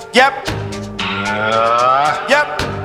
Yep. Yep.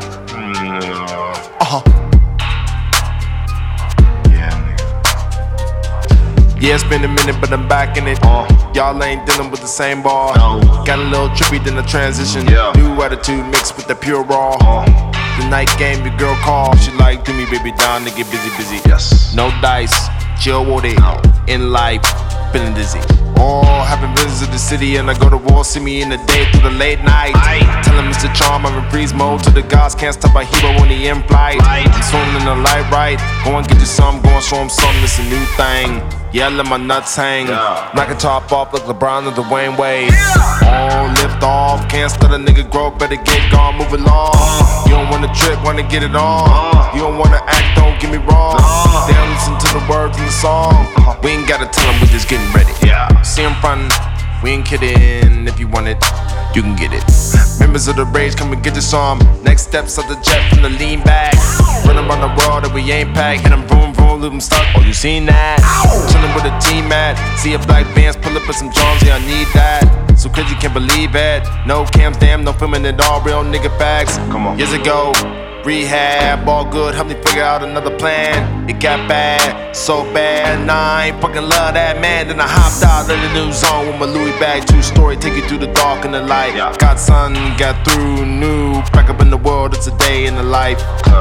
Yeah, it's been a minute, but I'm back in it. Y'all ain't dealing with the same ball. Got a little trippy, then the transition. New attitude mixed with the pure raw. The night game, your girl call. She like, do me, baby, down to get busy. Yes. No dice, chill with it. In life, feeling dizzy. Having visited the city and I go to war. See me in the day through the late night. Telling Mr. Charm I'm in freeze mode. To the gods can't stop a hero when he in flight. I'm swimming in the light right. Go and get you some, go and show him something. It's a new thing. Yeah, let my nuts hang. Knock a top off like LeBron or Dwayne Wade. Lift off, can't start a nigga grow. Better get gone, move along. You don't wanna trip, wanna get it on. You don't wanna act, don't get me wrong. They don't listen to the words in the song. We ain't gotta tell them, we just getting ready. See them frontin', we ain't kidding. If you want it, you can get it. Members of the rage, come and get this on. Next steps of the jet from the lean back. Run around the world that we ain't packed. Hit them vroom vroom, leave them stuck. Oh, you seen that? Chillin' with a team at. See a black bands, pull up with some Jones, yeah, I need that. So crazy, can't believe it. No cams, damn, no filming it all. Real nigga facts. Come on. Years ago, rehab, all good, helped me figure out another plan. It got bad, so bad, nah, I ain't fucking love that man. Then I hopped out of the new zone with my Louis bag, true story, take you through the dark and the light. Got sun, got through, new, back up in the world, it's a day in the life.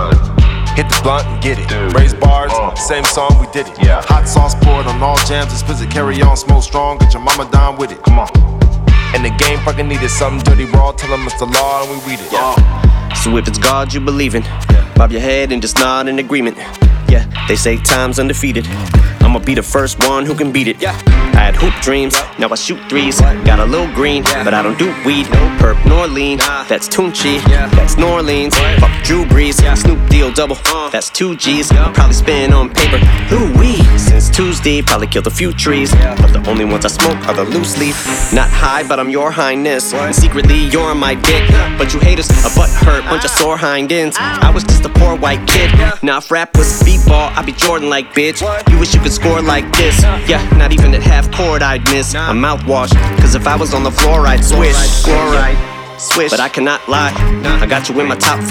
Hit the blunt and get it. Raise bars, same song, we did it. Hot sauce poured on all jams, explicit, carry on, smoke strong, get your mama down with it. Come on. And the game fucking needed something dirty raw, tell them it's the law and we read it. So if it's God you believe in, bob your head and just nod in agreement. Yeah, they say time's undefeated. I'ma be the first one who can beat it. I had hoop dreams, now I shoot threes. Got a little green, but I don't do weed. No perp nor lean, that's Tunchi, that's New Orleans. Fuck Drew Brees, Snoop Deal double, that's 2 G's. Probably spin on paper, Louis. Since Tuesday, probably killed a few trees. But the only ones I smoke are the loose leaf. Not high, but I'm your highness. And secretly, you're on my dick. But you haters, a butt hurt, bunch of sore hind ends. I was just a poor white kid. Now if rap was speedball, I'd be Jordan like bitch. You wish you could score like this. Yeah, not even at half court I'd miss. I'm mouthwash, cause if I was on the floor I'd swish. Chloride, swish, but I cannot lie. I got you in my top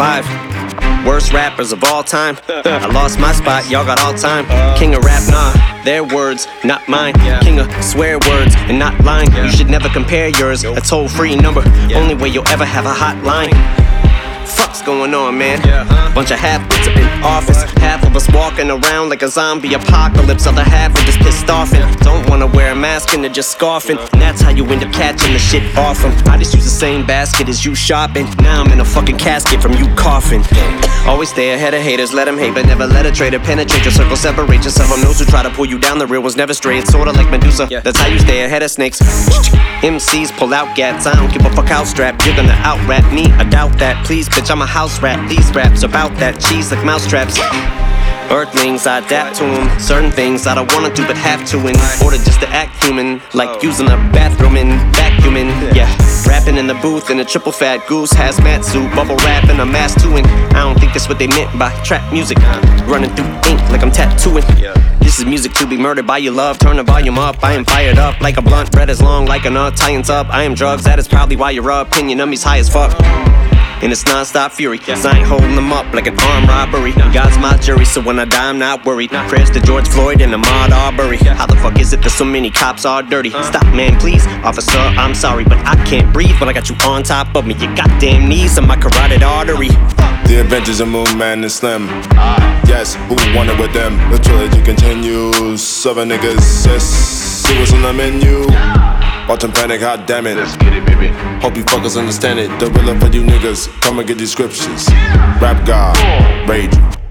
5 worst rappers of all time. I lost my spot, y'all got all time. King of rap, nah, their words, not mine. King of swear words and not lying. You should never compare yours, a toll-free number. Only way you'll ever have a hotline. Fuck's going on, man? Bunch of half-wits up in office. Half of us walking around like a zombie apocalypse. Other half are just pissed off and don't wanna wear a mask and they're just scoffing. And that's how you end up catching the shit off them. I just use the same basket as you shopping. Now I'm in a fucking casket from you coughing. Always stay ahead of haters, let them hate, but never let a traitor penetrate your circle. Separate yourself from those who try to pull you down. The real ones never stray, it's sorta like Medusa. That's how you stay ahead of snakes. MCs pull out gats, I don't give a fuck how strapped. You're gonna out-rap me, I doubt that. Please, bitch, I'm a house rat. These raps about that cheese like mousetraps. Earthlings, I adapt to them. Certain things I don't wanna do but have to in order just to act human. Like using a bathroom and vacuuming. Yeah, rapping in the booth in a triple fat goose hazmat suit. Bubble wrap and a mask too. And I don't think that's what they meant by trap music. Running through ink like I'm tattooing. This is music to be murdered by your love. Turn the volume up, I am fired up like a blunt. Bread is long like a nut, tie-ins up. I am drugs, that is probably why your opinion of me's high as fuck. And it's non-stop fury, cause I ain't holding them up like an armed robbery. God's my jury, so when I die I'm not worried. Prayers to George Floyd and Ahmaud Arbery. How the fuck is it that so many cops are dirty? Stop, man, please, officer, I'm sorry, but I can't breathe when I got you on top of me. Your goddamn knees on my carotid artery. The Adventures of Moon Man and Slim. Yes, who wanted with them? The trilogy continues. 7 niggas, yes, see what's on the menu. Watch them panic, hot damn it. Let's get it, baby. Hope you fuckers understand it. The real for you niggas, come and get these scriptures. Rap God, rage.